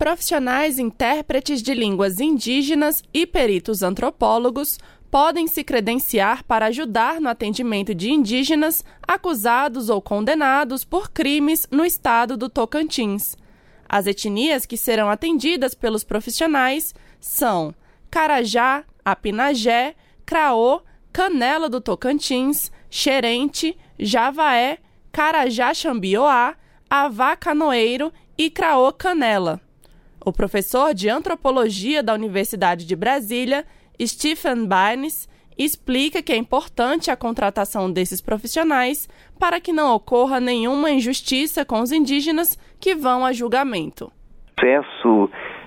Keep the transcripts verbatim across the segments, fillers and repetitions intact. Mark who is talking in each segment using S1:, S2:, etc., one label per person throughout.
S1: Profissionais intérpretes de línguas indígenas e peritos antropólogos podem se credenciar para ajudar no atendimento de indígenas acusados ou condenados por crimes no estado do Tocantins. As etnias que serão atendidas pelos profissionais são Carajá, Apinagé, Craô, Canela do Tocantins, Xerente, Javaé, Carajá-Xambioá, Avá Canoeiro e Craô Canela. O professor de Antropologia da Universidade de Brasília, Stephen Barnes, explica que é importante a contratação desses profissionais para que não ocorra nenhuma injustiça com os indígenas que vão a julgamento.
S2: O processo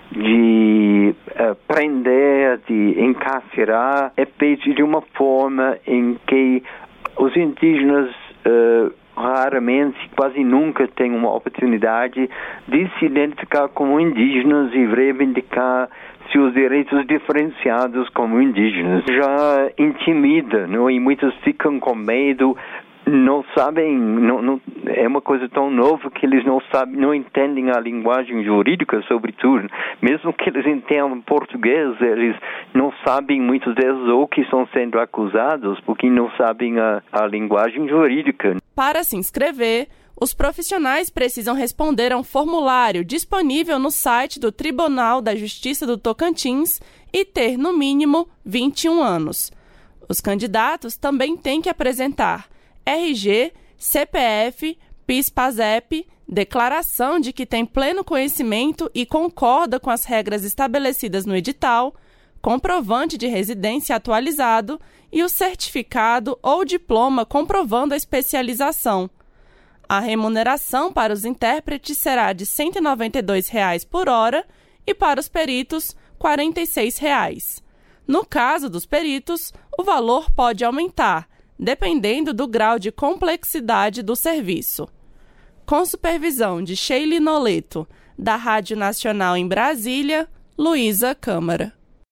S2: de uh, prender, de encarcerar, é feito de uma forma em que os indígenas uh, raramente, quase nunca têm uma oportunidade de se identificar como indígenas e reivindicar seus direitos diferenciados como indígenas. Já intimida, não? E muitos ficam com medo, não sabem, não, não, é uma coisa tão nova que eles não sabem, não entendem a linguagem jurídica, sobretudo. Mesmo que eles entendam português, eles não sabem muitas vezes o que estão sendo acusados, porque não sabem a, a linguagem jurídica.
S1: Para se inscrever, os profissionais precisam responder a um formulário disponível no site do Tribunal da Justiça do Tocantins e ter, no mínimo, vinte e um anos. Os candidatos também têm que apresentar R G, C P F, PIS/PASEP, declaração de que tem pleno conhecimento e concorda com as regras estabelecidas no edital, comprovante de residência atualizado e o certificado ou diploma comprovando a especialização. A remuneração para os intérpretes será de cento e noventa e dois reais por hora e para os peritos, quarenta e seis reais. No caso dos peritos, o valor pode aumentar, dependendo do grau de complexidade do serviço. Com supervisão de Sheila Noleto, da Rádio Nacional em Brasília, Luísa Câmara.